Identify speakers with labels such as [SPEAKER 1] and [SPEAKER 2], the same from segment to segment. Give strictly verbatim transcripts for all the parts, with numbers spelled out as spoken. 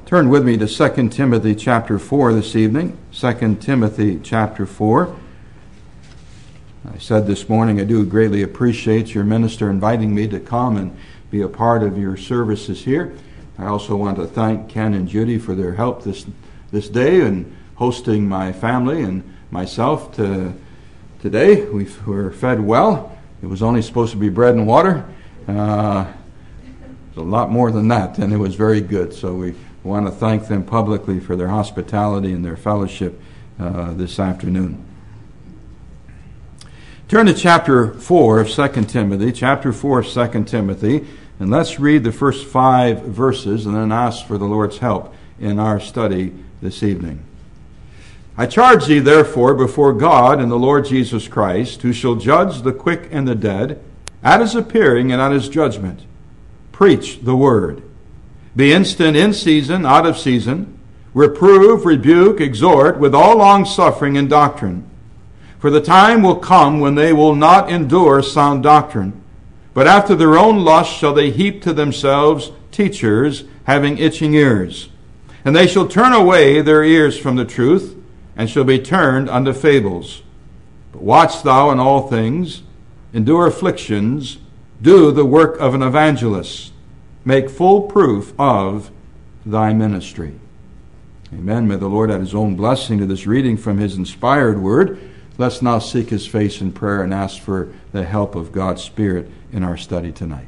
[SPEAKER 1] Turn with me to Second Timothy chapter four this evening. Second Timothy chapter four. I said this morning I do greatly appreciate your minister inviting me to come and be a part of your services here. I also want to thank Ken and Judy for their help this this day in hosting my family and myself to today. We were fed well. It was only supposed to be bread and water. Uh, it was a lot more than that, and it was very good. So we I want to thank them publicly for their hospitality and their fellowship uh, this afternoon. Turn to chapter four of Second Timothy, chapter four of Second Timothy, and let's read the first five verses and then ask for the Lord's help in our study this evening. I charge thee therefore before God and the Lord Jesus Christ, who shall judge the quick and the dead, at his appearing and at his judgment. Preach the word. Be instant in season, out of season. Reprove, rebuke, exhort with all longsuffering and doctrine. For the time will come when they will not endure sound doctrine, but after their own lust shall they heap to themselves teachers having itching ears. And they shall turn away their ears from the truth, and shall be turned unto fables. But watch thou in all things, endure afflictions, do the work of an evangelist. Make full proof of thy ministry. Amen. May the Lord add his own blessing to this reading from his inspired word. Let's now seek his face in prayer and ask for the help of God's Spirit in our study tonight.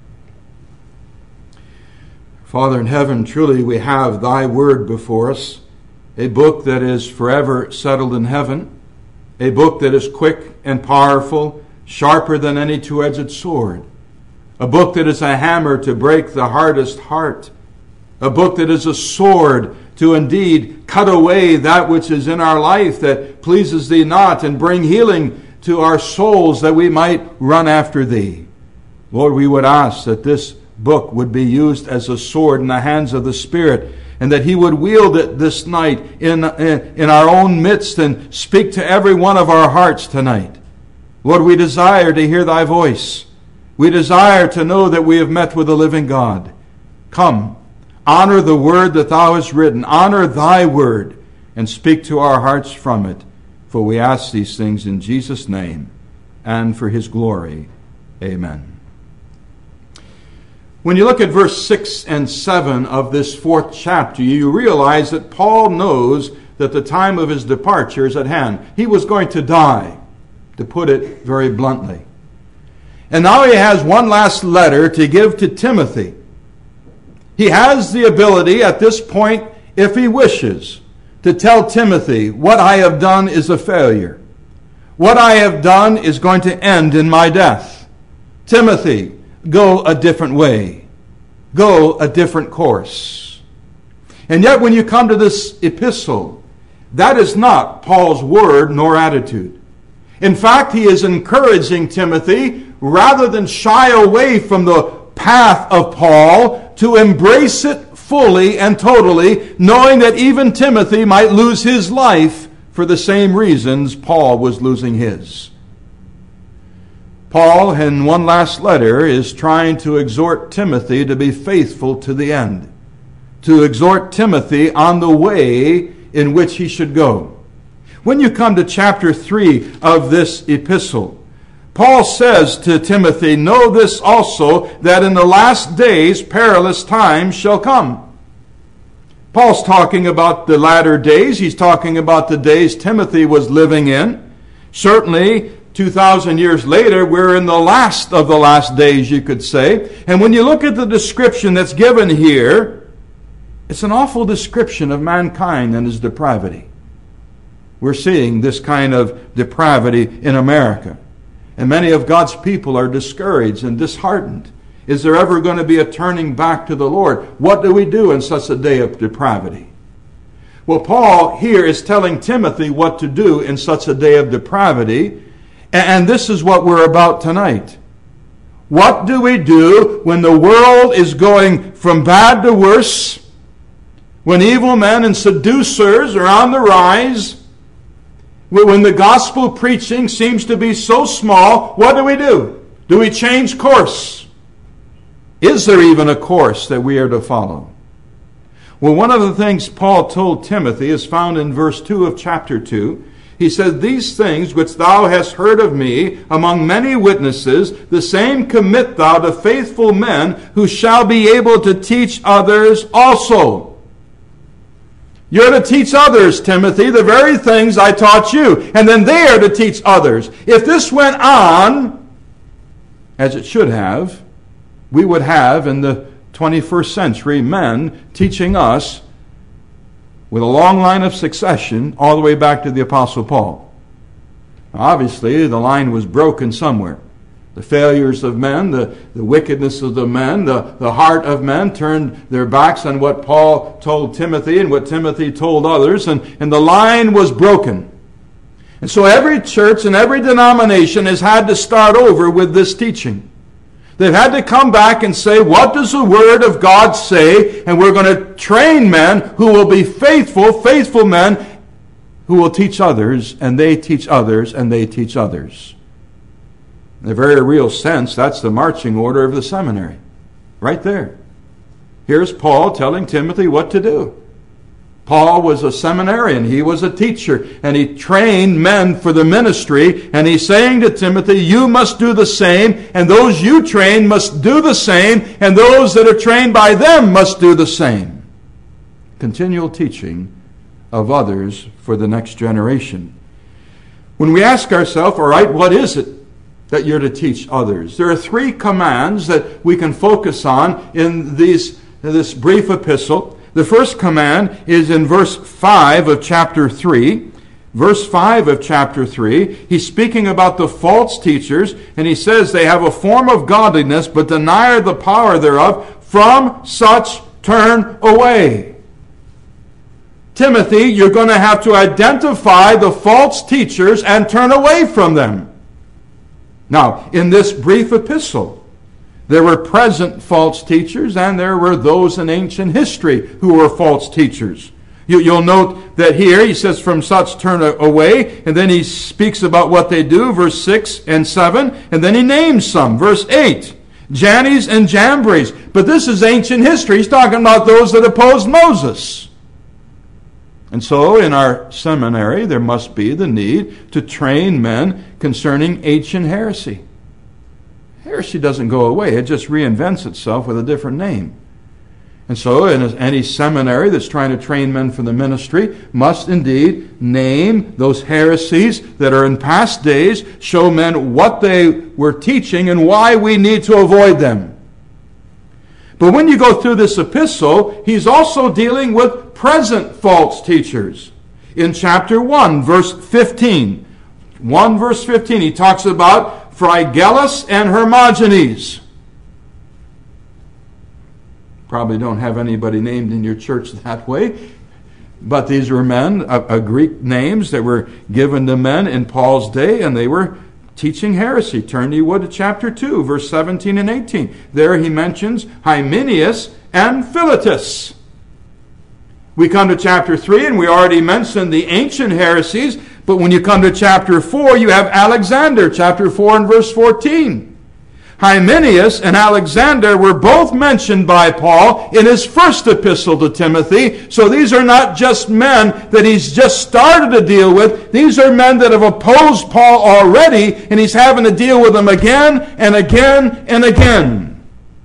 [SPEAKER 1] Father in heaven, truly we have thy word before us, a book that is forever settled in heaven, a book that is quick and powerful, sharper than any two-edged sword, a book that is a hammer to break the hardest heart, a book that is a sword to indeed cut away that which is in our life that pleases thee not, and bring healing to our souls that we might run after thee. Lord, we would ask that this book would be used as a sword in the hands of the Spirit, and that he would wield it this night in, in, in our own midst and speak to every one of our hearts tonight. Lord, we desire to hear thy voice. We desire to know that we have met with the living God. Come, honor the word that thou hast written. Honor thy word and speak to our hearts from it. For we ask these things in Jesus' name and for his glory. Amen. When you look at verse six and seven of this fourth chapter, you realize that Paul knows that the time of his departure is at hand. He was going to die, to put it very bluntly. And now he has one last letter to give to Timothy. He has the ability at this point, if he wishes, to tell Timothy, what I have done is a failure. What I have done is going to end in my death. Timothy, go a different way. Go a different course. And yet when you come to this epistle, that is not Paul's word nor attitude. In fact, he is encouraging Timothy, rather than shy away from the path of Paul, to embrace it fully and totally, knowing that even Timothy might lose his life for the same reasons Paul was losing his. Paul, in one last letter, is trying to exhort Timothy to be faithful to the end, to exhort Timothy on the way in which he should go. When you come to chapter three of this epistle, Paul says to Timothy, know this also, that in the last days perilous times shall come. Paul's talking about the latter days. He's talking about the days Timothy was living in. Certainly, two thousand years later, we're in the last of the last days, you could say. And when you look at the description that's given here, it's an awful description of mankind and his depravity. We're seeing this kind of depravity in America. And many of God's people are discouraged and disheartened. Is there ever going to be a turning back to the Lord? What do we do in such a day of depravity? Well, Paul here is telling Timothy what to do in such a day of depravity. And this is what we're about tonight. What do we do when the world is going from bad to worse? When evil men and seducers are on the rise? When the gospel preaching seems to be so small, what do we do? Do we change course? Is there even a course that we are to follow? Well, one of the things Paul told Timothy is found in verse two of chapter two. He said, "These things which thou hast heard of me among many witnesses, the same commit thou to faithful men who shall be able to teach others also." You're to teach others, Timothy, the very things I taught you. And then they are to teach others. If this went on, as it should have, we would have in the twenty-first century men teaching us with a long line of succession all the way back to the Apostle Paul. Now, obviously, the line was broken somewhere. The failures of men, the, the wickedness of the men, the, the heart of men turned their backs on what Paul told Timothy and what Timothy told others, and, and the line was broken. And so every church and every denomination has had to start over with this teaching. They've had to come back and say, what does the Word of God say? And we're going to train men who will be faithful, faithful men who will teach others, and they teach others, and they teach others. In a very real sense, that's the marching order of the seminary. Right there. Here's Paul telling Timothy what to do. Paul was a seminarian. He was a teacher. And he trained men for the ministry. And he's saying to Timothy, you must do the same. And those you train must do the same. And those that are trained by them must do the same. Continual teaching of others for the next generation. When we ask ourselves, all right, what is it that you're to teach others? There are three commands that we can focus on in these, this brief epistle. The first command is in verse five of chapter three. Verse five of chapter three, he's speaking about the false teachers, and he says they have a form of godliness, but deny the power thereof. From such turn away. Timothy, you're going to have to identify the false teachers and turn away from them. Now, in this brief epistle, there were present false teachers, and there were those in ancient history who were false teachers. You, you'll note that here he says, from such turn away, and then he speaks about what they do, verse six and seven, and then he names some, verse eight, Jannes and Jambres. But this is ancient history. He's talking about those that opposed Moses. And so in our seminary, there must be the need to train men concerning ancient heresy. Heresy doesn't go away. It just reinvents itself with a different name. And so in any seminary that's trying to train men for the ministry must indeed name those heresies that are in past days, show men what they were teaching and why we need to avoid them. But when you go through this epistle, he's also dealing with present false teachers. In chapter one, verse fifteen, one verse fifteen, he talks about Phrygelus and Hermogenes. Probably don't have anybody named in your church that way, but these were men, uh, uh, Greek names that were given to men in Paul's day, and they were teaching heresy. Turn you would to chapter two, verse seventeen and eighteen. There he mentions Hymenaeus and Philetus. We come to chapter three, and we already mentioned the ancient heresies, but when you come to chapter four, you have Alexander, chapter four and verse fourteen. Hymenaeus and Alexander were both mentioned by Paul in his first epistle to Timothy. So these are not just men that he's just started to deal with. These are men that have opposed Paul already, and he's having to deal with them again and again and again.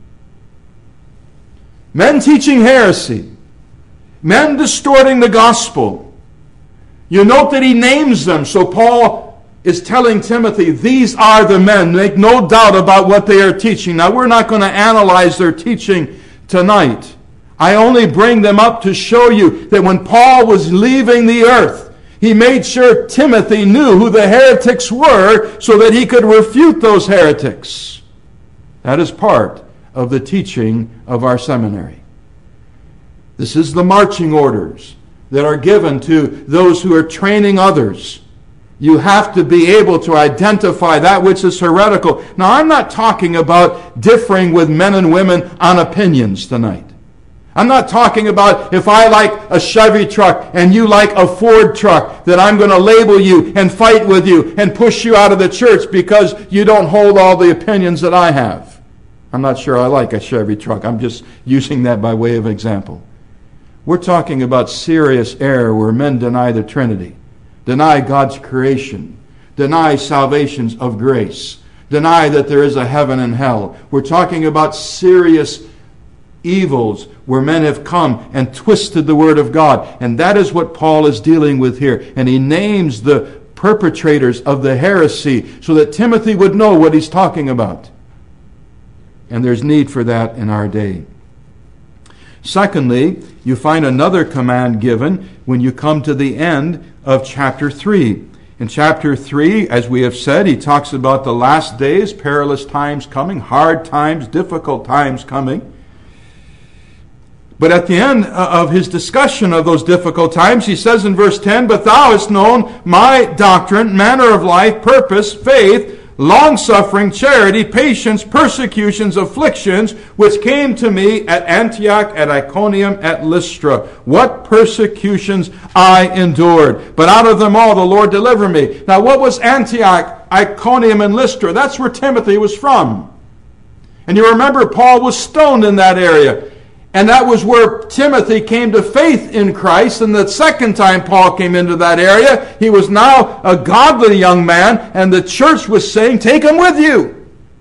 [SPEAKER 1] Men teaching heresy. Men distorting the gospel. You note that he names them. So Paul is telling Timothy, these are the men. Make no doubt about what they are teaching. Now, we're not going to analyze their teaching tonight. I only bring them up to show you that when Paul was leaving the earth, he made sure Timothy knew who the heretics were so that he could refute those heretics. That is part of the teaching of our seminary. This is the marching orders that are given to those who are training others. You have to be able to identify that which is heretical. Now, I'm not talking about differing with men and women on opinions tonight. I'm not talking about if I like a Chevy truck and you like a Ford truck, that I'm going to label you and fight with you and push you out of the church because you don't hold all the opinions that I have. I'm not sure I like a Chevy truck. I'm just using that by way of example. We're talking about serious error where men deny the Trinity, deny God's creation, deny salvations of grace, deny that there is a heaven and hell. We're talking about serious evils where men have come and twisted the Word of God. And that is what Paul is dealing with here. And he names the perpetrators of the heresy so that Timothy would know what he's talking about. And there's need for that in our day. Secondly, you find another command given when you come to the end of chapter three. In chapter three, as we have said, he talks about the last days, perilous times coming, hard times, difficult times coming. But at the end of his discussion of those difficult times, he says in verse ten, "But thou hast known my doctrine, manner of life, purpose, faith, long-suffering, charity, patience, persecutions, afflictions, which came to me at Antioch, at Iconium, at Lystra. What persecutions I endured. But out of them all the Lord delivered me." Now what was Antioch, Iconium, and Lystra? That's where Timothy was from. And you remember Paul was stoned in that area. And that was where Timothy came to faith in Christ. And the second time Paul came into that area, he was now a godly young man, and the church was saying, "Take him with you."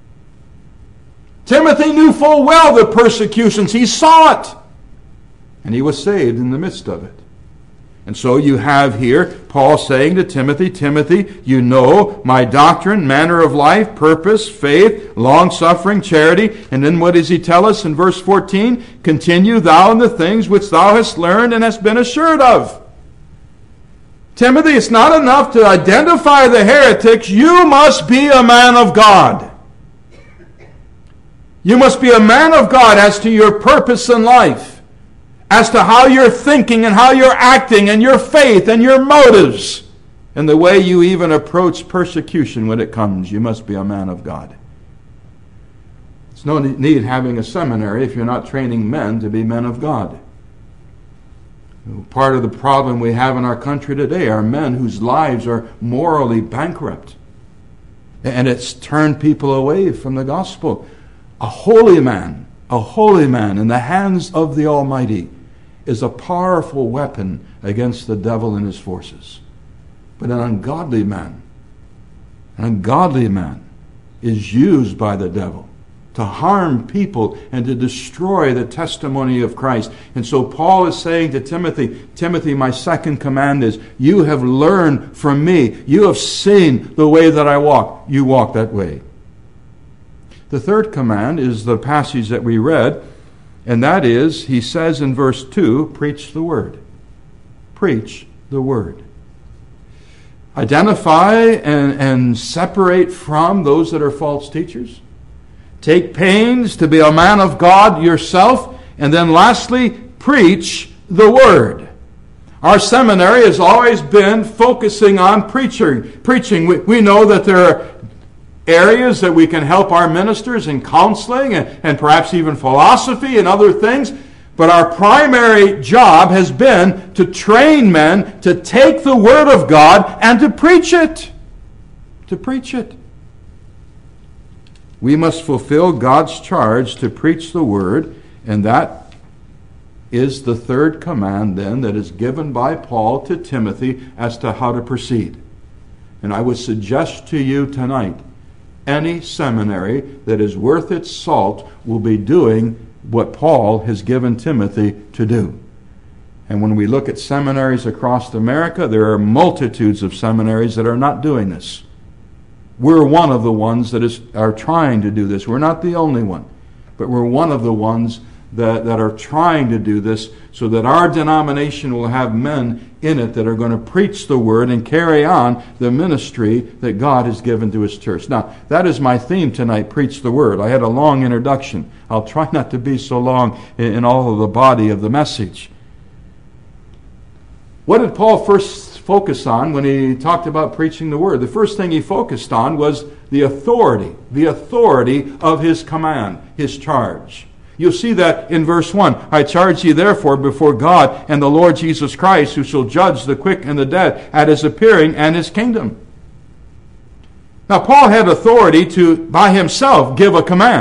[SPEAKER 1] Timothy knew full well the persecutions. He saw it. And he was saved in the midst of it. And so you have here Paul saying to Timothy, "Timothy, you know my doctrine, manner of life, purpose, faith, long-suffering, charity." And then what does he tell us in verse fourteen? "Continue thou in the things which thou hast learned and hast been assured of." Timothy, it's not enough to identify the heretics. You must be a man of God. You must be a man of God as to your purpose in life, as to how you're thinking and how you're acting and your faith and your motives and the way you even approach persecution when it comes. You must be a man of God. There's no need having a seminary if you're not training men to be men of God. Part of the problem we have in our country today are men whose lives are morally bankrupt. And it's turned people away from the gospel. A holy man, a holy man in the hands of the Almighty is a powerful weapon against the devil and his forces. But an ungodly man, an ungodly man is used by the devil to harm people and to destroy the testimony of Christ. And so Paul is saying to Timothy, "Timothy, my second command is, you have learned from me. You have seen the way that I walk. You walk that way." The third command is the passage that we read, and that is, he says in verse two, "Preach the word." Preach the word. Identify and, and separate from those that are false teachers. Take pains to be a man of God yourself. And then lastly, preach the word. Our seminary has always been focusing on preaching. Preaching. We, we know that there are areas that we can help our ministers in counseling and, and perhaps even philosophy and other things. But our primary job has been to train men to take the Word of God and to preach it. To preach it. We must fulfill God's charge to preach the Word, and that is the third command then that is given by Paul to Timothy as to how to proceed. And I would suggest to you tonight, any seminary that is worth its salt will be doing what Paul has given Timothy to do. And when we look at seminaries across America, there are multitudes of seminaries that are not doing this. We're one of the ones that is, are trying to do this. We're not the only one, but we're one of the ones that, that are trying to do this so that our denomination will have men in it that are going to preach the word and carry on the ministry that God has given to his church. Now, that is my theme tonight, preach the word. I had a long introduction. I'll try not to be so long in, in all of the body of the message. What did Paul first focus on when he talked about preaching the word? The first thing he focused on was the authority, the authority of his command, his charge. You'll see that in verse one. "I charge you therefore before God and the Lord Jesus Christ, who shall judge the quick and the dead at his appearing and his kingdom." Now Paul had authority to, by himself, give a command.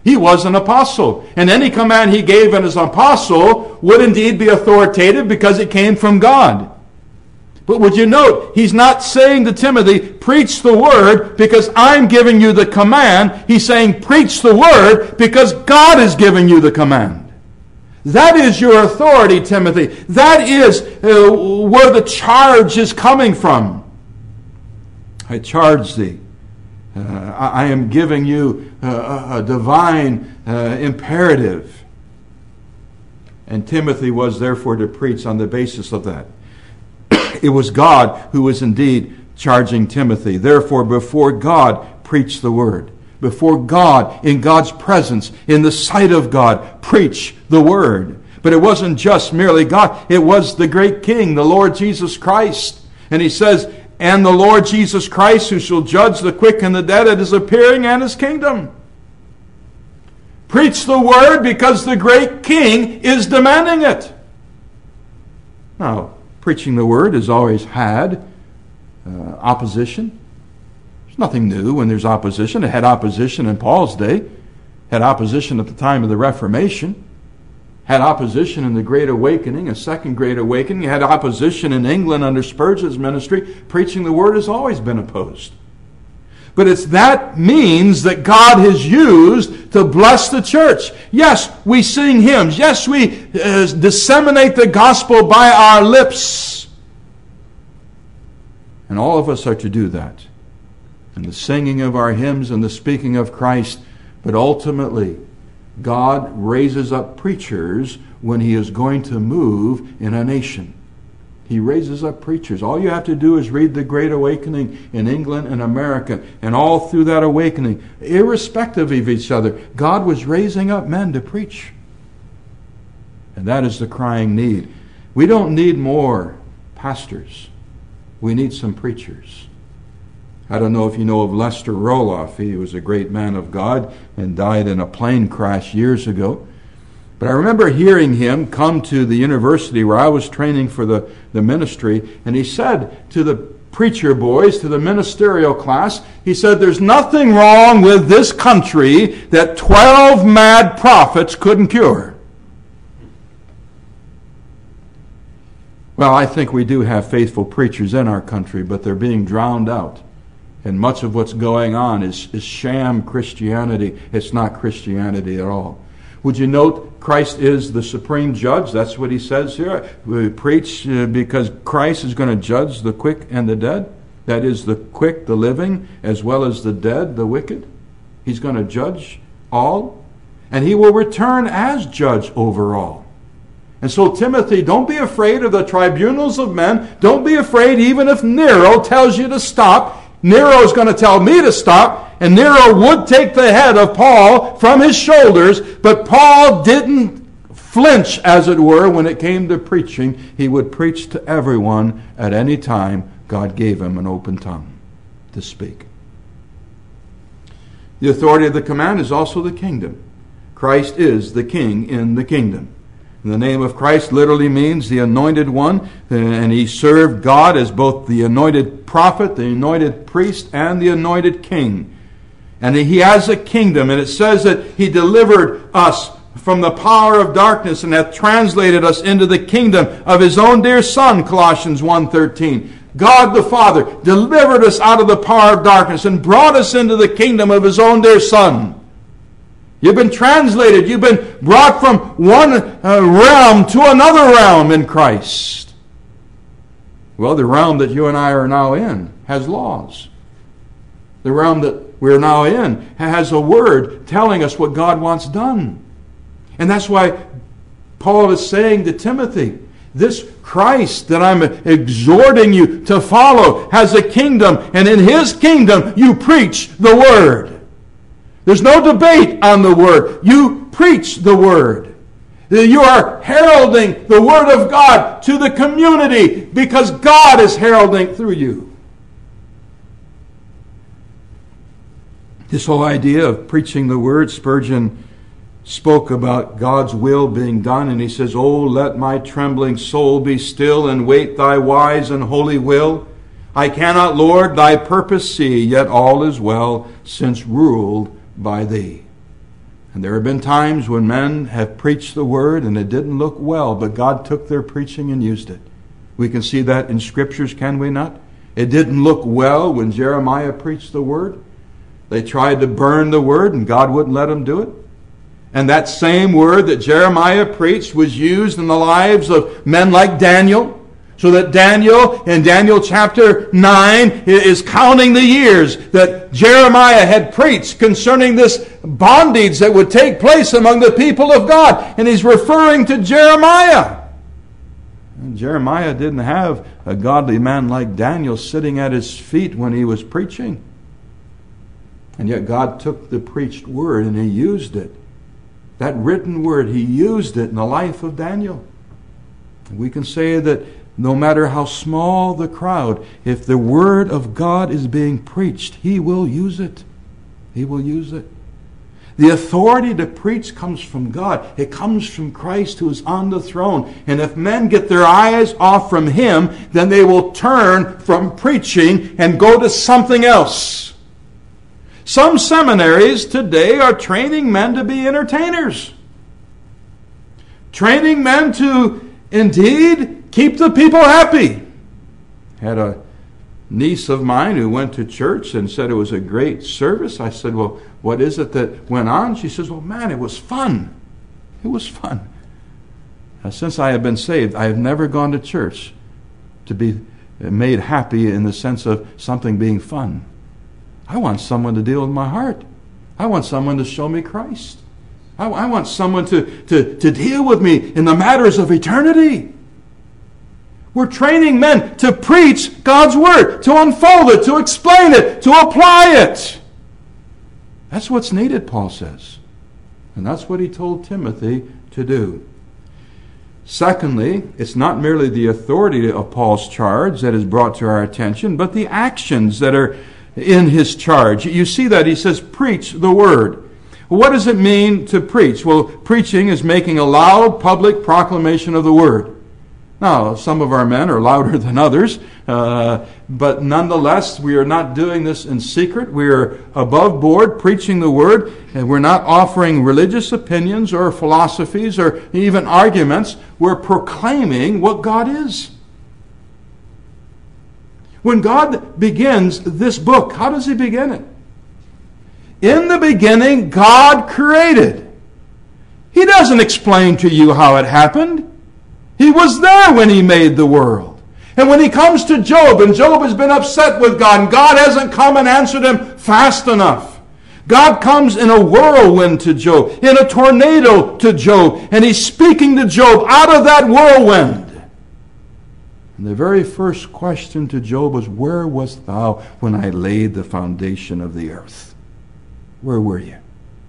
[SPEAKER 1] He was an apostle. And any command he gave as an apostle would indeed be authoritative because it came from God. But would you note, he's not saying to Timothy, preach the word because I'm giving you the command. He's saying, preach the word because God is giving you the command. That is your authority, Timothy. That is uh, where the charge is coming from. I charge thee. Uh, I, I am giving you uh, a divine uh, imperative. And Timothy was therefore to preach on the basis of that. It was God who was indeed charging Timothy. Therefore, before God, preach the word. Before God, in God's presence, in the sight of God, preach the word. But it wasn't just merely God. It was the great King, the Lord Jesus Christ. And he says, and the Lord Jesus Christ, who shall judge the quick and the dead at his appearing and his kingdom. Preach the word because the great King is demanding it. Now, preaching the word has always had uh, opposition. There's nothing new when there's opposition. It had opposition in Paul's day. Had opposition at the time of the Reformation. Had opposition in the Great Awakening, a second Great Awakening. Had opposition in England under Spurgeon's ministry. Preaching the word has always been opposed. But it's that means that God has used to bless the church. Yes, we sing hymns. Yes, we uh, disseminate the gospel by our lips. And all of us are to do that. And the singing of our hymns and the speaking of Christ. But ultimately, God raises up preachers when he is going to move in a nation. He raises up preachers. All you have to do is read the Great Awakening in England and America. And all through that awakening, irrespective of each other, God was raising up men to preach. And that is the crying need. We don't need more pastors. We need some preachers. I don't know if you know of Lester Roloff. He was a great man of God and died in a plane crash years ago. But I remember hearing him come to the university where I was training for the, the ministry, and he said to the preacher boys, to the ministerial class, he said, there's nothing wrong with this country that twelve mad prophets couldn't cure. Well, I think we do have faithful preachers in our country, but they're being drowned out. And much of what's going on is, is sham Christianity. It's not Christianity at all. Would you note Christ is the supreme judge? That's what he says here. We preach uh, because Christ is going to judge the quick and the dead. That is, the quick, the living, as well as the dead, the wicked. He's going to judge all. And he will return as judge over all. And so, Timothy, don't be afraid of the tribunals of men. Don't be afraid even if Nero tells you to stop. Nero is going to tell me to stop. And Nero would take the head of Paul from his shoulders, but Paul didn't flinch, as it were, when it came to preaching. He would preach to everyone at any time God gave him an open tongue to speak. The authority of the command is also the kingdom. Christ is the king in the kingdom. And the name of Christ literally means the anointed one, and he served God as both the anointed prophet, the anointed priest, and the anointed king. And he has a kingdom, and it says that he delivered us from the power of darkness and hath translated us into the kingdom of his own dear Son, Colossians one thirteen. God the Father delivered us out of the power of darkness and brought us into the kingdom of his own dear Son. You've been translated. You've been brought from one uh, realm to another realm in Christ. Well, the realm that you and I are now in has laws. The realm that we're now in has a word telling us what God wants done. And that's why Paul is saying to Timothy, this Christ that I'm exhorting you to follow has a kingdom, and in his kingdom you preach the word. There's no debate on the word. You preach the word. You are heralding the word of God to the community because God is heralding through you. This whole idea of preaching the word, Spurgeon spoke about God's will being done, and he says, "Oh, let my trembling soul be still and wait thy wise and holy will. I cannot, Lord, thy purpose see, yet all is well, since ruled by thee." And there have been times when men have preached the word and it didn't look well, but God took their preaching and used it. We can see that in Scriptures, can we not? It didn't look well when Jeremiah preached the word. They tried to burn the word and God wouldn't let them do it. And that same word that Jeremiah preached was used in the lives of men like Daniel. So that Daniel, in Daniel chapter nine, is counting the years that Jeremiah had preached concerning this bondage that would take place among the people of God. And he's referring to Jeremiah. And Jeremiah didn't have a godly man like Daniel sitting at his feet when he was preaching. And yet God took the preached word and he used it. That written word, he used it in the life of Daniel. We can say that no matter how small the crowd, if the word of God is being preached, he will use it. He will use it. The authority to preach comes from God. It comes from Christ who is on the throne. And if men get their eyes off from him, then they will turn from preaching and go to something else. Some seminaries today are training men to be entertainers. Training men to, indeed, keep the people happy. Had a niece of mine who went to church and said it was a great service. I said, well, what is it that went on? She says, well, man, it was fun. It was fun. Now, since I have been saved, I have never gone to church to be made happy in the sense of something being fun. I want someone to deal with my heart. I want someone to show me Christ. I, I want someone to, to, to deal with me in the matters of eternity. We're training men to preach God's word, to unfold it, to explain it, to apply it. That's what's needed, Paul says. And that's what he told Timothy to do. Secondly, it's not merely the authority of Paul's charge that is brought to our attention, but the actions that are in his charge. You see that he says, preach the word. What does it mean to preach? Well, preaching is making a loud public proclamation of the word. Now, some of our men are louder than others, uh, but nonetheless, we are not doing this in secret. We are above board preaching the word, and we're not offering religious opinions or philosophies or even arguments. We're proclaiming what God is. When God begins this book, how does he begin it? In the beginning, God created. He doesn't explain to you how it happened. He was there when he made the world. And when he comes to Job, and Job has been upset with God, and God hasn't come and answered him fast enough. God comes in a whirlwind to Job, in a tornado to Job, and he's speaking to Job out of that whirlwind. And the very first question to Job was, where wast thou when I laid the foundation of the earth? Where were you?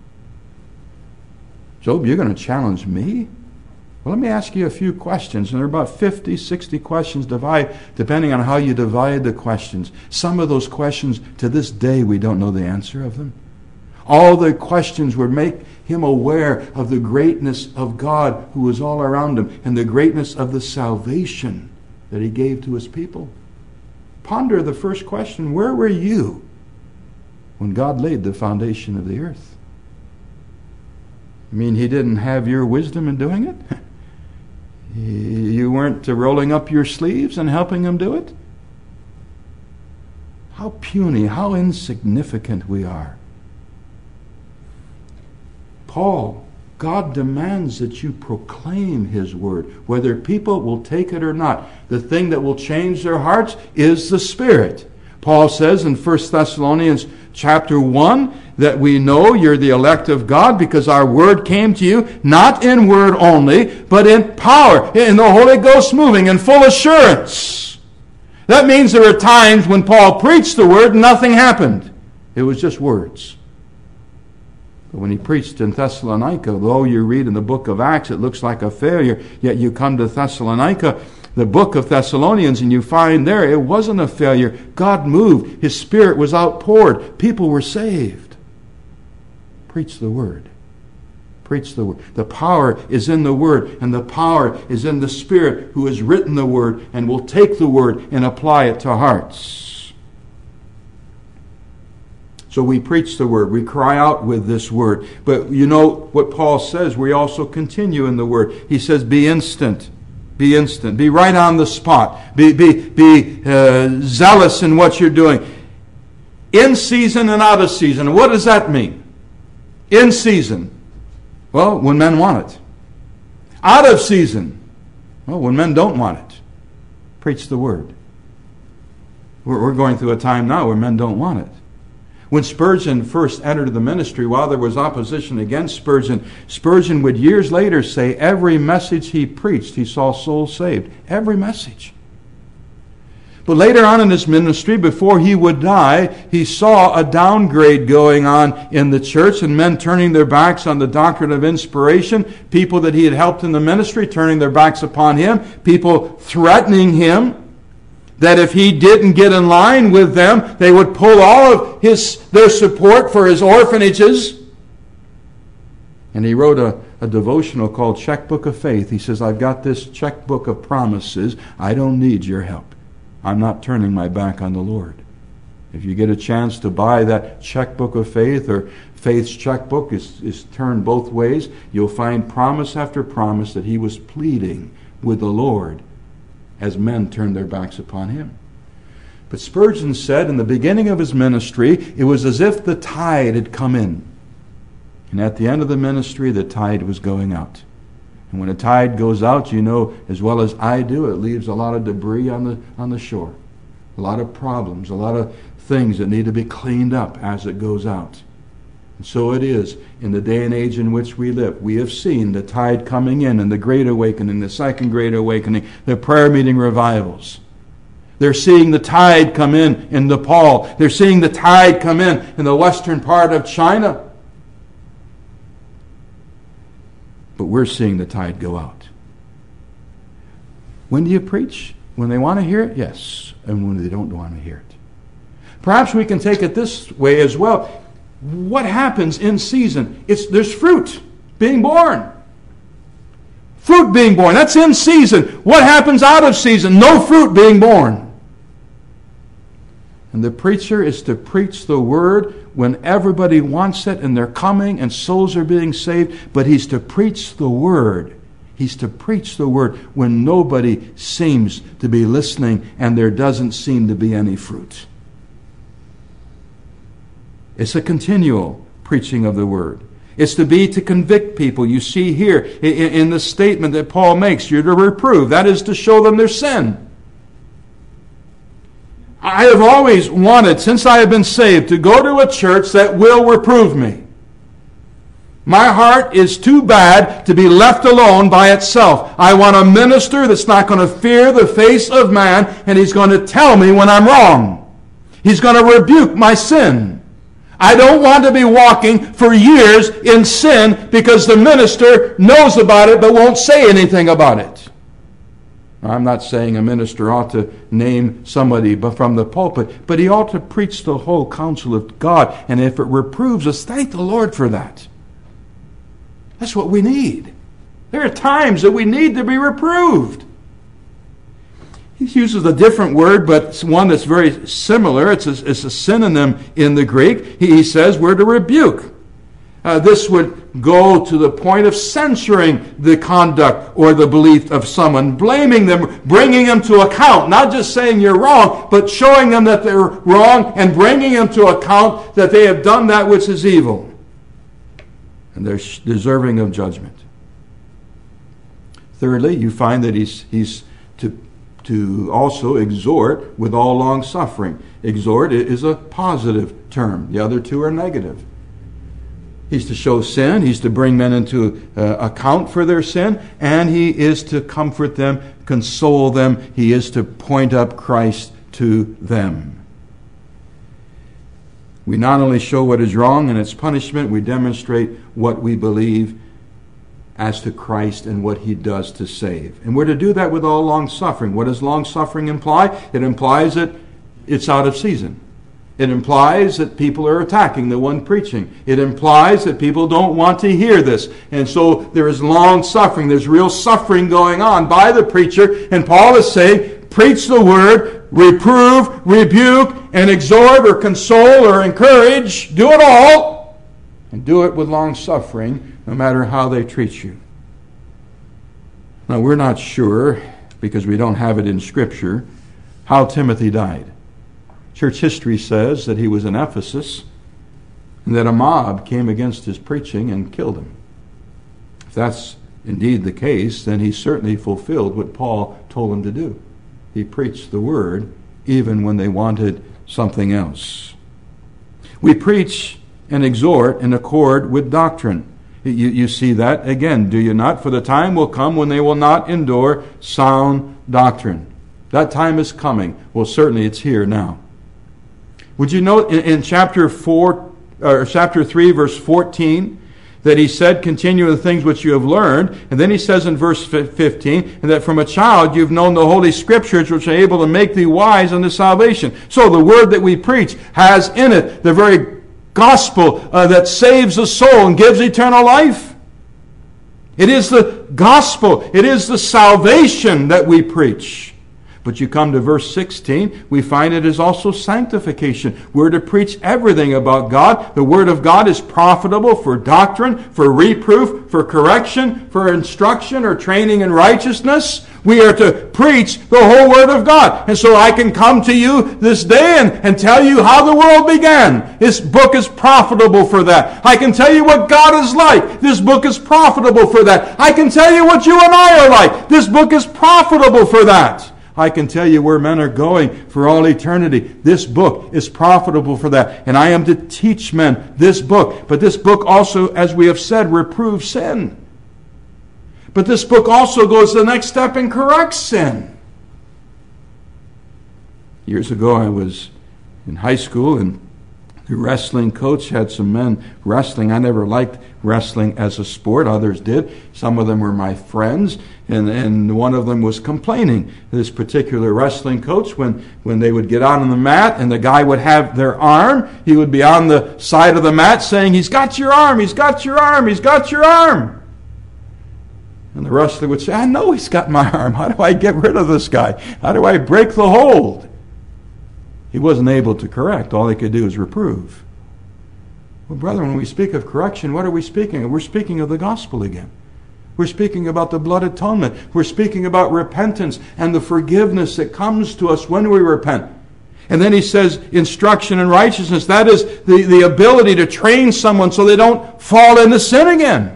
[SPEAKER 1] Job, you're going to challenge me? Well, let me ask you a few questions. And there are about fifty, sixty questions, divide, depending on how you divide the questions. Some of those questions, to this day, we don't know the answer of them. All the questions would make him aware of the greatness of God who is all around him and the greatness of the salvation that he gave to his people. Ponder the first question, where were you when God laid the foundation of the earth? You mean he didn't have your wisdom in doing it? You weren't rolling up your sleeves and helping him do it? How puny, how insignificant we are. Paul, God demands that you proclaim his word, whether people will take it or not. The thing that will change their hearts is the Spirit. Paul says in First Thessalonians chapter one that we know you're the elect of God because our word came to you not in word only, but in power, in the Holy Ghost moving, in full assurance. That means there were times when Paul preached the word and nothing happened. It was just words. But when he preached in Thessalonica, though you read in the book of Acts, it looks like a failure, yet you come to Thessalonica, the book of Thessalonians, and you find there it wasn't a failure. God moved. His Spirit was outpoured. People were saved. Preach the word. Preach the word. The power is in the word, and the power is in the Spirit who has written the word and will take the word and apply it to hearts. So we preach the word. We cry out with this word. But you know what Paul says, we also continue in the word. He says, be instant. Be instant. Be right on the spot. Be, be, be uh, zealous in what you're doing. In season and out of season. What does that mean? In season. Well, when men want it. Out of season. Well, when men don't want it. Preach the word. We're, we're going through a time now where men don't want it. When Spurgeon first entered the ministry, while there was opposition against Spurgeon, Spurgeon would years later say every message he preached, he saw souls saved. Every message. But later on in his ministry, before he would die, he saw a downgrade going on in the church and men turning their backs on the doctrine of inspiration, people that he had helped in the ministry turning their backs upon him, people threatening him that if he didn't get in line with them, they would pull all of his their support for his orphanages. And he wrote a, a devotional called Checkbook of Faith. He says, I've got this checkbook of promises. I don't need your help. I'm not turning my back on the Lord. If you get a chance to buy that checkbook of faith, or Faith's checkbook is, is turned both ways, you'll find promise after promise that he was pleading with the Lord as men turned their backs upon him. But Spurgeon said in the beginning of his ministry, it was as if the tide had come in. And at the end of the ministry, the tide was going out. And when a tide goes out, you know as well as I do, it leaves a lot of debris on the on the shore. A lot of problems, a lot of things that need to be cleaned up as it goes out. And so it is in the day and age in which we live. We have seen the tide coming in, and the Great Awakening, the Second Great Awakening, the prayer meeting revivals. They're seeing the tide come in in Nepal. They're seeing the tide come in in the western part of China. But we're seeing the tide go out. When do you preach? When they want to hear it? Yes. And when they don't want to hear it. Perhaps we can take it this way as well. What happens in season? It's there's fruit being born. Fruit being born. That's in season. What happens out of season? No fruit being born. And the preacher is to preach the word when everybody wants it and they're coming and souls are being saved. But he's to preach the word. He's to preach the word when nobody seems to be listening and there doesn't seem to be any fruit. It's a continual preaching of the word. It's to be to convict people. You see here in, in the statement that Paul makes, you're to reprove. That is to show them their sin. I have always wanted, since I have been saved, to go to a church that will reprove me. My heart is too bad to be left alone by itself. I want a minister that's not going to fear the face of man, and he's going to tell me when I'm wrong. He's going to rebuke my sin. I don't want to be walking for years in sin because the minister knows about it but won't say anything about it. I'm not saying a minister ought to name somebody from the pulpit, but he ought to preach the whole counsel of God. And if it reproves us, thank the Lord for that. That's what we need. There are times that we need to be reproved. He uses a different word, but one that's very similar. It's a, it's a synonym in the Greek. He, he says we're to rebuke. Uh, this would go to the point of censoring the conduct or the belief of someone, blaming them, bringing them to account. Not just saying you're wrong, but showing them that they're wrong and bringing them to account that they have done that which is evil. And they're deserving of judgment. Thirdly, you find that he's, he's to, to also exhort with all long suffering. Exhort is a positive term. The other two are negative. He's to show sin. He's to bring men into uh, account for their sin. And he is to comfort them, console them. He is to point up Christ to them. We not only show what is wrong and its punishment, we demonstrate what we believe as to Christ and what he does to save. And we're to do that with all long suffering. What does long suffering imply? It implies that it's out of season. It implies that people are attacking the one preaching. It implies that people don't want to hear this. And so there is long suffering. There's real suffering going on by the preacher. And Paul is saying, preach the word, reprove, rebuke, and exhort or console or encourage. Do it all. And do it with long suffering, no matter how they treat you. Now, we're not sure, because we don't have it in Scripture, how Timothy died. Church history says that he was in Ephesus and that a mob came against his preaching and killed him. If that's indeed the case, then he certainly fulfilled what Paul told him to do. He preached the word even when they wanted something else. We preach and exhort in accord with doctrine. You, you see that again, do you not? For the time will come when they will not endure sound doctrine. That time is coming. Well, certainly it's here now. Would you note in, in chapter four, or chapter three, verse fourteen, that he said, continue the things which you have learned. And then he says in verse fifteen, and that from a child you've known the Holy Scriptures, which are able to make thee wise unto salvation. So the word that we preach has in it the very gospel uh, that saves the soul and gives eternal life. It is the gospel. It is the salvation that we preach. But you come to verse sixteen, we find it is also sanctification. We're to preach everything about God. The Word of God is profitable for doctrine, for reproof, for correction, for instruction or training in righteousness. We are to preach the whole Word of God. And so I can come to you this day and, and tell you how the world began. This book is profitable for that. I can tell you what God is like. This book is profitable for that. I can tell you what you and I are like. This book is profitable for that. I can tell you where men are going for all eternity. This book is profitable for that. And I am to teach men this book. But this book also, as we have said, reproves sin. But this book also goes the next step and corrects sin. Years ago, I was in high school, and the wrestling coach had some men wrestling. I never liked wrestling as a sport. Others did. Some of them were my friends, and, and one of them was complaining. This particular wrestling coach, when, when they would get out on the mat and the guy would have their arm, he would be on the side of the mat saying, "He's got your arm, he's got your arm, he's got your arm." And the wrestler would say, "I know he's got my arm. How do I get rid of this guy? How do I break the hold?" He wasn't able to correct. All he could do is reprove. Well, brethren, when we speak of correction, what are we speaking of? We're speaking of the gospel again. We're speaking about the blood atonement. We're speaking about repentance and the forgiveness that comes to us when we repent. And then he says instruction in righteousness. That is the, the ability to train someone so they don't fall into sin again.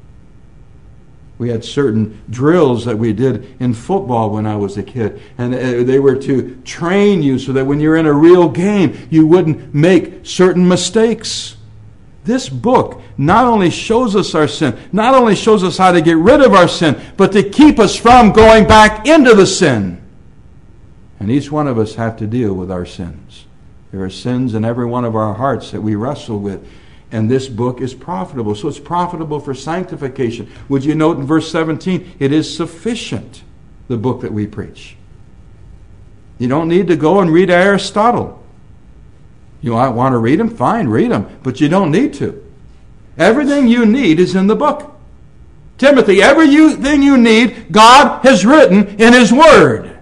[SPEAKER 1] We had certain drills that we did in football when I was a kid. And they were to train you so that when you're in a real game, you wouldn't make certain mistakes. This book not only shows us our sin, not only shows us how to get rid of our sin, but to keep us from going back into the sin. And each one of us have to deal with our sins. There are sins in every one of our hearts that we wrestle with. And this book is profitable. So it's profitable for sanctification. Would you note in verse seventeen, it is sufficient, the book that we preach. You don't need to go and read Aristotle. You want to read him? Fine, read him. But you don't need to. Everything you need is in the book. Timothy, everything you need, God has written in His Word.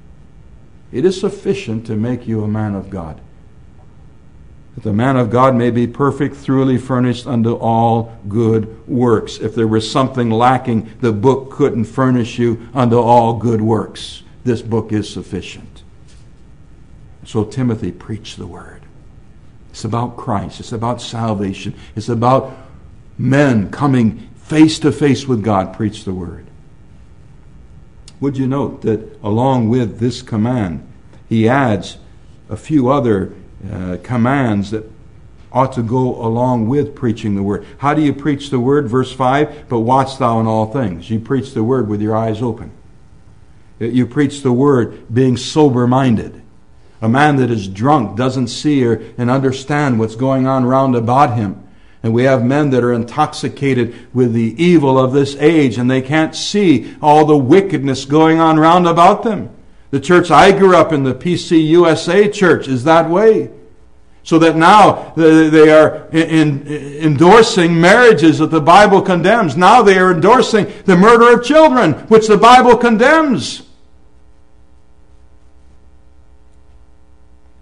[SPEAKER 1] It is sufficient to make you a man of God. That the man of God may be perfect, thoroughly furnished unto all good works. If there was something lacking, the book couldn't furnish you unto all good works. This book is sufficient. So Timothy, preach the word. It's about Christ. It's about salvation. It's about men coming face to face with God. Preach the word. Would you note that along with this command, he adds a few other Uh, commands that ought to go along with preaching the word. How do you preach the word? Verse five, but watch thou in all things. You preach the word with your eyes open. You preach the word being sober-minded. A man that is drunk doesn't see or and understand what's going on round about him. And we have men that are intoxicated with the evil of this age, and they can't see all the wickedness going on round about them. The church I grew up in, the P C U S A church, is that way. So that now they are in, in, endorsing marriages that the Bible condemns. Now they are endorsing the murder of children, which the Bible condemns.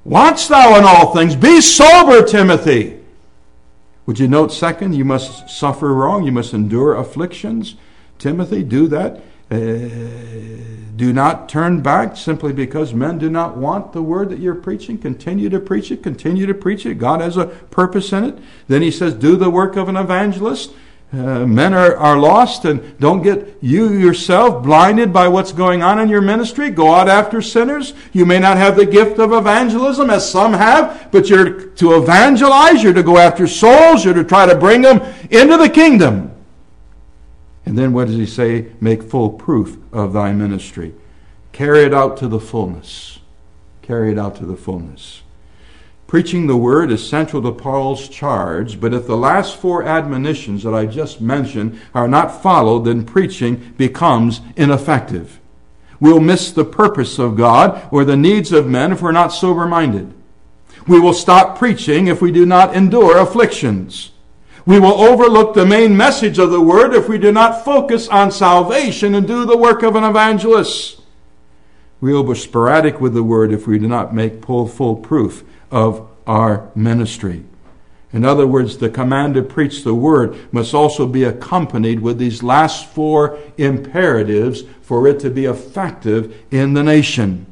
[SPEAKER 1] Watch thou in all things. Be sober, Timothy. Would you note, second, you must suffer wrong. You must endure afflictions. Timothy, do that. Uh, do not turn back simply because men do not want the word that you're preaching. Continue to preach it. Continue to preach it. God has a purpose in it. Then he says, do the work of an evangelist. Uh, men are, are lost, and don't get you yourself blinded by what's going on in your ministry. Go out after sinners. You may not have the gift of evangelism as some have, but you're to evangelize. You're to go after souls. You're to try to bring them into the kingdom. And then what does he say? Make full proof of thy ministry. Carry it out to the fullness. Carry it out to the fullness. Preaching the word is central to Paul's charge, but if the last four admonitions that I just mentioned are not followed, then preaching becomes ineffective. We'll miss the purpose of God or the needs of men if we're not sober-minded. We will stop preaching if we do not endure afflictions. We will overlook the main message of the word if we do not focus on salvation and do the work of an evangelist. We will be sporadic with the word if we do not make full, full proof of our ministry. In other words, the command to preach the word must also be accompanied with these last four imperatives for it to be effective in the nation.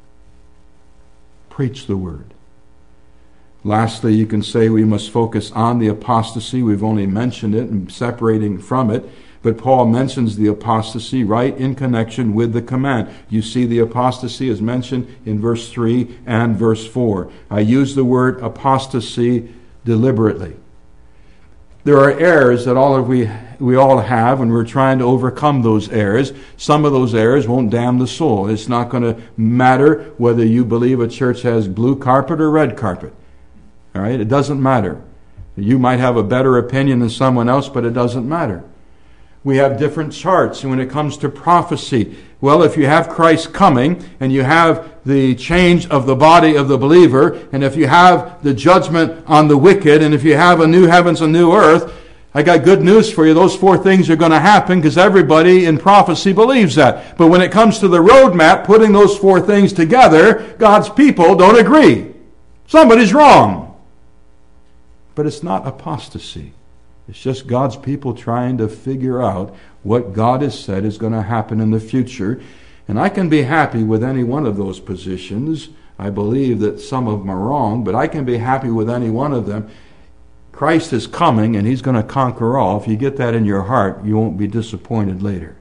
[SPEAKER 1] Preach the word. Lastly, you can say we must focus on the apostasy. We've only mentioned it and separating from it. But Paul mentions the apostasy right in connection with the command. You see the apostasy is mentioned in verse three and verse four. I use the word apostasy deliberately. There are errors that all of we we all have, and we're trying to overcome those errors. Some of those errors won't damn the soul. It's not going to matter whether you believe a church has blue carpet or red carpet. All right? It doesn't matter. You might have a better opinion than someone else, but it doesn't matter. We have different charts when it comes to prophecy. Well, if you have Christ coming, and you have the change of the body of the believer, and if you have the judgment on the wicked, and if you have a new heavens and new earth, I got good news for you. Those four things are going to happen because everybody in prophecy believes that. But when it comes to the roadmap, putting those four things together, God's people don't agree. Somebody's wrong. But it's not apostasy. It's just God's people trying to figure out what God has said is going to happen in the future. And I can be happy with any one of those positions. I believe that some of them are wrong, but I can be happy with any one of them. Christ is coming, and he's going to conquer all. If you get that in your heart, you won't be disappointed later.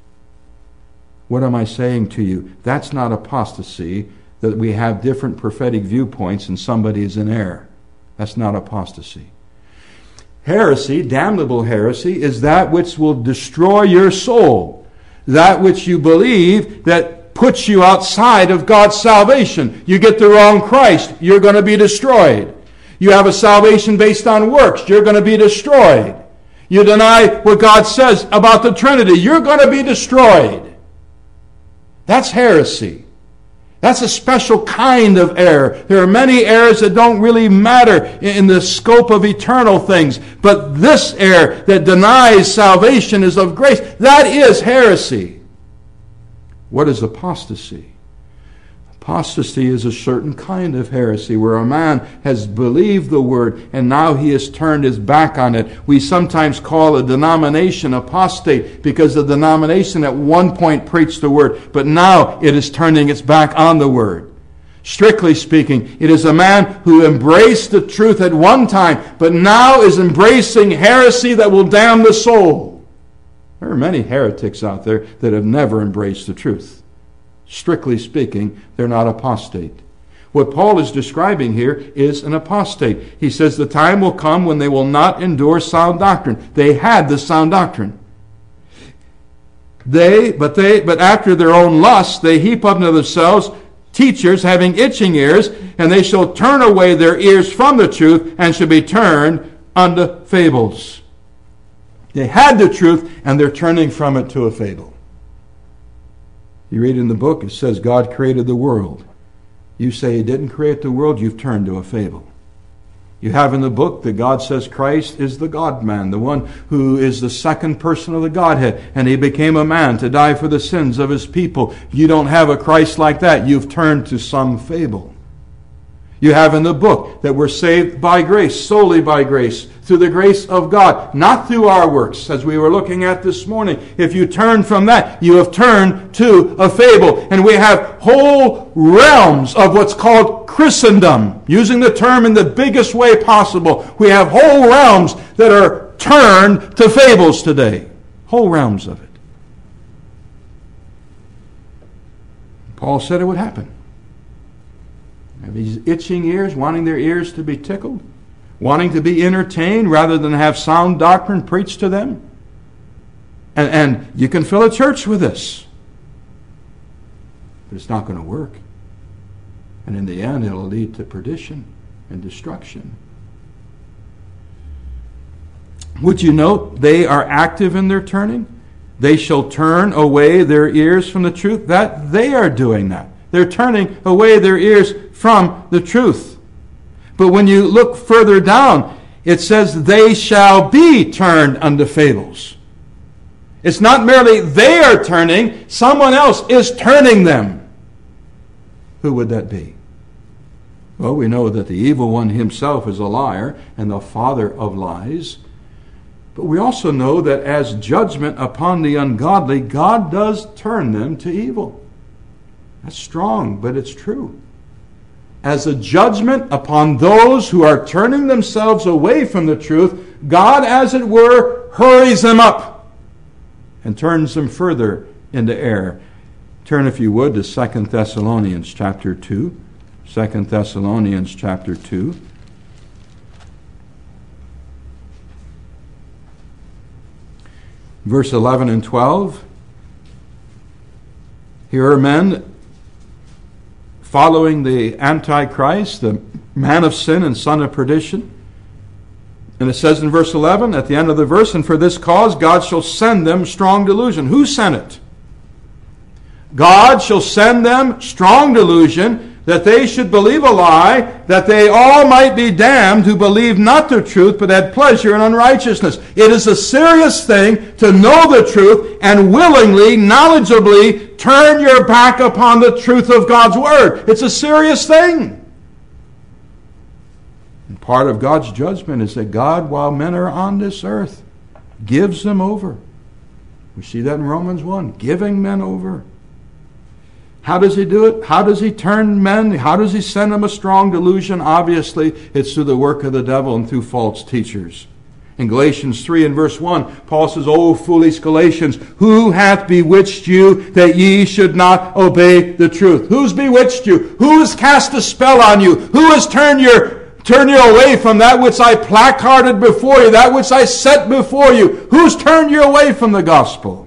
[SPEAKER 1] What am I saying to you? That's not apostasy, that we have different prophetic viewpoints and somebody is in error. That's not apostasy. Heresy, damnable heresy, is that which will destroy your soul. That which you believe that puts you outside of God's salvation. You get the wrong Christ, you're going to be destroyed. You have a salvation based on works, you're going to be destroyed. You deny what God says about the Trinity, you're going to be destroyed. That's heresy. That's a special kind of error. There are many errors that don't really matter in the scope of eternal things. But this error that denies salvation is of grace. That is heresy. What is apostasy? Apostasy is a certain kind of heresy where a man has believed the word and now he has turned his back on it. We sometimes call a denomination apostate because the denomination at one point preached the word, but now it is turning its back on the word. Strictly speaking, it is a man who embraced the truth at one time, but now is embracing heresy that will damn the soul. There are many heretics out there that have never embraced the truth. Strictly speaking, they're not apostate. What Paul is describing here is an apostate. He says the time will come when they will not endure sound doctrine. They had the sound doctrine. They, but they, but after their own lusts, they heap up unto themselves teachers having itching ears, and they shall turn away their ears from the truth and shall be turned unto fables. They had the truth, and they're turning from it to a fable. You read in the book, it says God created the world. You say he didn't create the world, you've turned to a fable. You have in the book that God says Christ is the God-man, the one who is the second person of the Godhead, and he became a man to die for the sins of his people. You don't have a Christ like that. You've turned to some fable. You have in the book that we're saved by grace, solely by grace, through the grace of God, not through our works, as we were looking at this morning. If you turn from that, you have turned to a fable. And we have whole realms of what's called Christendom, using the term in the biggest way possible. We have whole realms that are turned to fables today. Whole realms of it. Paul said it would happen. Have these itching ears, wanting their ears to be tickled, wanting to be entertained rather than have sound doctrine preached to them. And, and you can fill a church with this. But it's not going to work. And in the end, it'll lead to perdition and destruction. Would you note they are active in their turning? They shall turn away their ears from the truth. That they are doing that. They're turning away their ears from the truth. But when you look further down, it says they shall be turned unto fables. It's not merely they are turning, someone else is turning them. Who would that be? Well, we know that the evil one himself is a liar and the father of lies. But we also know that as judgment upon the ungodly, God does turn them to evil. That's strong, but it's true. As a judgment upon those who are turning themselves away from the truth, God, as it were, hurries them up and turns them further into error. Turn, if you would, to Second Thessalonians chapter two. Second Thessalonians chapter two. Verse eleven and twelve. Here are men following the Antichrist, the man of sin and son of perdition. And it says in verse eleven, at the end of the verse, and for this cause God shall send them strong delusion. Who sent it? God shall send them strong delusion, that they should believe a lie, that they all might be damned who believe not the truth, but had pleasure in unrighteousness. It is a serious thing to know the truth and willingly, knowledgeably turn your back upon the truth of God's Word. It's a serious thing. And part of God's judgment is that God, while men are on this earth, gives them over. We see that in Romans one, giving men over. How does he do it? How does he turn men? How does he send them a strong delusion? Obviously, it's through the work of the devil and through false teachers. In Galatians three and verse one, Paul says, O foolish Galatians, who hath bewitched you that ye should not obey the truth? Who's bewitched you? Who has cast a spell on you? Who has turned your, turned you away from that which I placarded before you, that which I set before you? Who's turned you away from the gospel?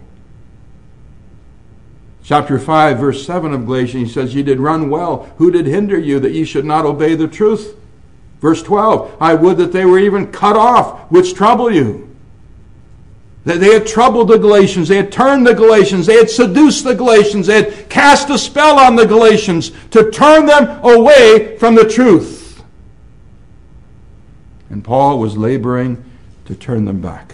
[SPEAKER 1] Chapter five, verse seven of Galatians, he says, Ye did run well. Who did hinder you that ye should not obey the truth? Verse twelve, I would that they were even cut off, which trouble you. That they had troubled the Galatians, they had turned the Galatians, they had seduced the Galatians, they had cast a spell on the Galatians to turn them away from the truth. And Paul was laboring to turn them back.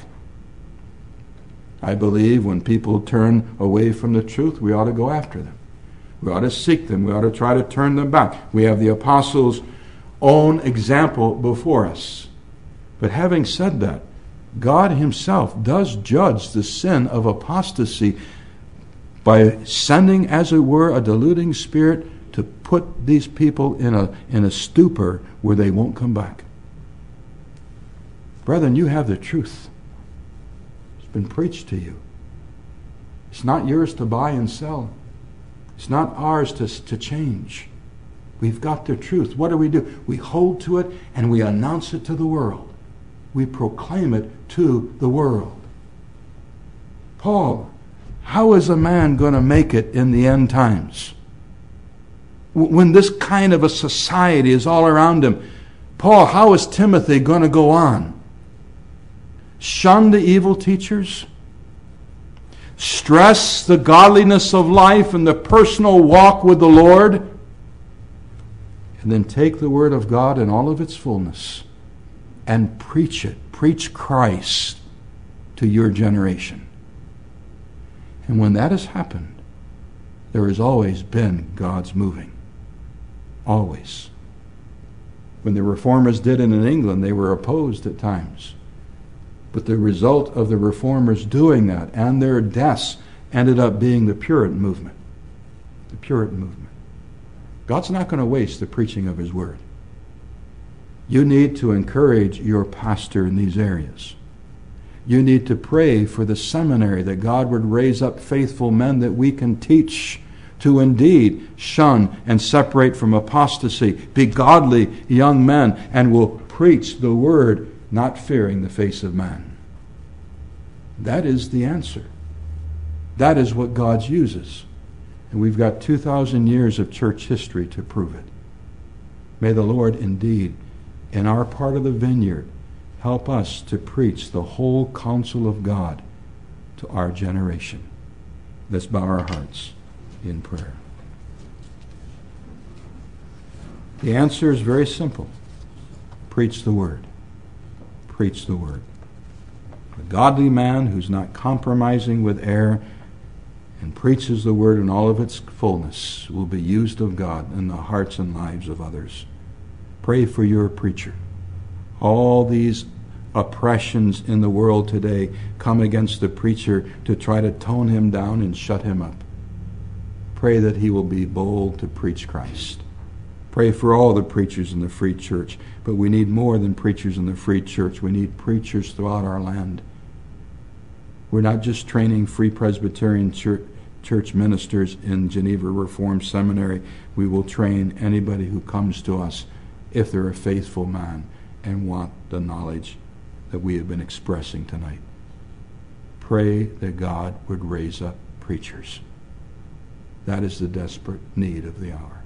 [SPEAKER 1] I believe when people turn away from the truth, we ought to go after them. We ought to seek them. We ought to try to turn them back. We have the apostles' own example before us. But having said that, God himself does judge the sin of apostasy by sending, as it were, a deluding spirit to put these people in a, in a stupor where they won't come back. Brethren, you have the truth. Been preached to you. It's not yours to buy and sell. It's not ours to, to change. We've got the truth. What do we do? We hold to it and we announce it to the world. We proclaim it to the world. Paul, how is a man going to make it in the end times? When this kind of a society is all around him, Paul, how is Timothy going to go on? Shun the evil teachers. Stress the godliness of life and the personal walk with the Lord. And then take the Word of God in all of its fullness and preach it. Preach Christ to your generation. And when that has happened, there has always been God's moving. Always. When the Reformers did it in England, they were opposed at times. But the result of the Reformers doing that and their deaths ended up being the Puritan movement. The Puritan movement. God's not going to waste the preaching of His Word. You need to encourage your pastor in these areas. You need to pray for the seminary that God would raise up faithful men that we can teach to indeed shun and separate from apostasy, be godly young men, and will preach the Word, not fearing the face of man. That is the answer. That is what God uses. And we've got two thousand years of church history to prove it. May the Lord indeed, in our part of the vineyard, help us to preach the whole counsel of God to our generation. Let's bow our hearts in prayer. The answer is very simple. Preach the Word. Preach the Word. A godly man who's not compromising with error and preaches the Word in all of its fullness will be used of God in the hearts and lives of others. Pray for your preacher. All these oppressions in the world today come against the preacher to try to tone him down and shut him up. Pray that he will be bold to preach Christ. Pray for all the preachers in the Free Church, but we need more than preachers in the Free Church. We need preachers throughout our land. We're not just training Free Presbyterian Church, church ministers in Geneva Reformed Seminary. We will train anybody who comes to us if they're a faithful man and want the knowledge that we have been expressing tonight. Pray that God would raise up preachers. That is the desperate need of the hour.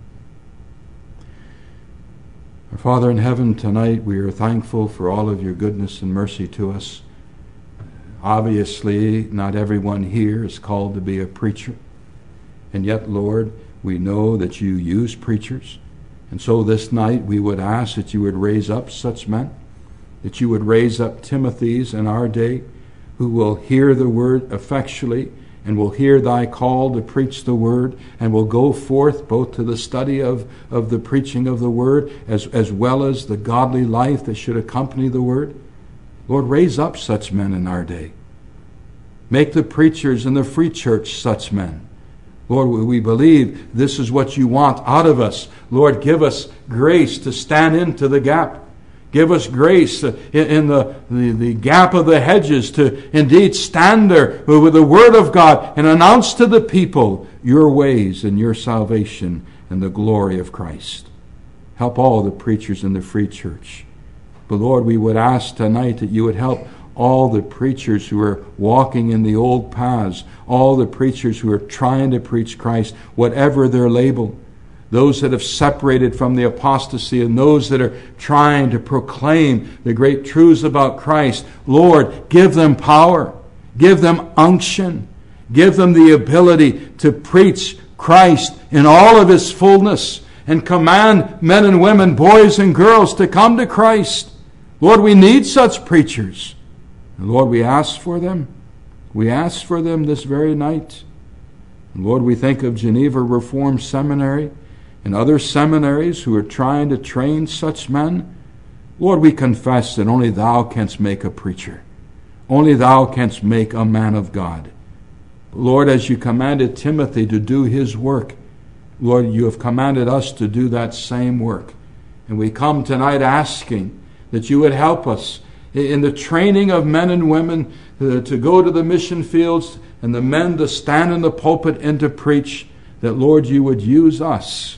[SPEAKER 1] Our Father in heaven, tonight we are thankful for all of your goodness and mercy to us. Obviously, not everyone here is called to be a preacher. And yet, Lord, we know that you use preachers. And so this night we would ask that you would raise up such men, that you would raise up Timothys in our day who will hear the word effectually and will hear thy call to preach the word and will go forth both to the study of, of the preaching of the word as, as well as the godly life that should accompany the word. Lord, raise up such men in our day. Make the preachers in the Free Church such men. Lord, we believe this is what you want out of us. Lord, give us grace to stand into the gap. Give us grace in the, the, the gap of the hedges to indeed stand there with the Word of God and announce to the people your ways and your salvation and the glory of Christ. Help all the preachers in the Free Church. But Lord, we would ask tonight that you would help all the preachers who are walking in the old paths, all the preachers who are trying to preach Christ, whatever their label, those that have separated from the apostasy and those that are trying to proclaim the great truths about Christ. Lord, give them power, give them unction, give them the ability to preach Christ in all of his fullness and command men and women, boys and girls to come to Christ. Lord, we need such preachers. And Lord, we ask for them. We ask for them this very night. And Lord, we think of Geneva Reformed Seminary and other seminaries who are trying to train such men. Lord, we confess that only thou canst make a preacher. Only thou canst make a man of God. Lord, as you commanded Timothy to do his work, Lord, you have commanded us to do that same work. And we come tonight asking that you would help us in the training of men and women to go to the mission fields and the men to stand in the pulpit and to preach, that, Lord, you would use us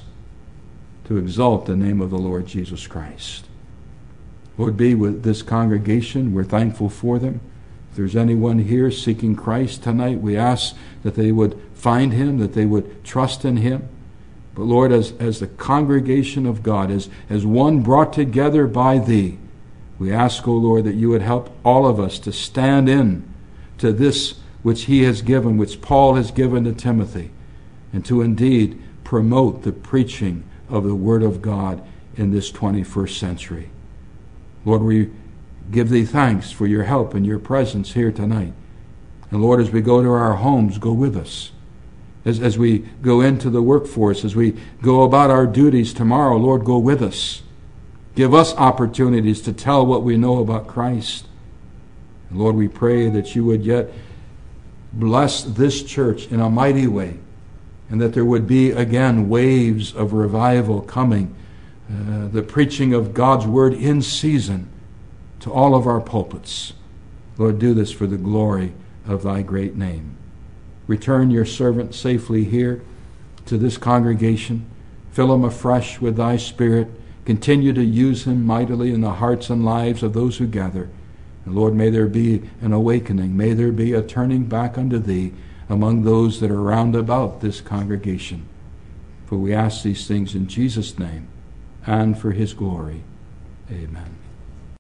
[SPEAKER 1] to exalt the name of the Lord Jesus Christ. Lord, be with this congregation. We're thankful for them. If there's anyone here seeking Christ tonight, we ask that they would find him, that they would trust in him. But Lord, as, as the congregation of God, as, as one brought together by thee, we ask, O Lord, that you would help all of us to stand in to this which he has given, which Paul has given to Timothy, and to indeed promote the preaching of the Word of God in this twenty-first century. Lord, we give thee thanks for your help and your presence here tonight. And Lord, as we go to our homes, go with us. As, as we go into the workforce, as we go about our duties tomorrow, Lord, go with us. Give us opportunities to tell what we know about Christ. And Lord, we pray that you would yet bless this church in a mighty way, and that there would be again waves of revival coming, uh, the preaching of God's word in season to all of our pulpits. Lord, do this for the glory of thy great name. Return your servant safely here to this congregation. Fill him afresh with thy Spirit. Continue to use him mightily in the hearts and lives of those who gather. And Lord, may there be an awakening. May there be a turning back unto thee among those that are round about this congregation. For we ask these things in Jesus' name and for his glory. Amen.